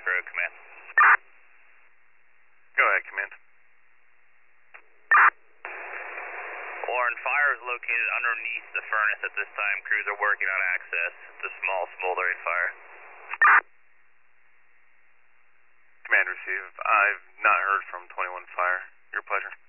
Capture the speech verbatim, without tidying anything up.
Lake Road, command. Go ahead, command. Lauren, fire is located underneath the furnace at this time. Crews are working on access. It's a small smoldering fire. Command received. I've not heard from twenty-one Fire. Your pleasure.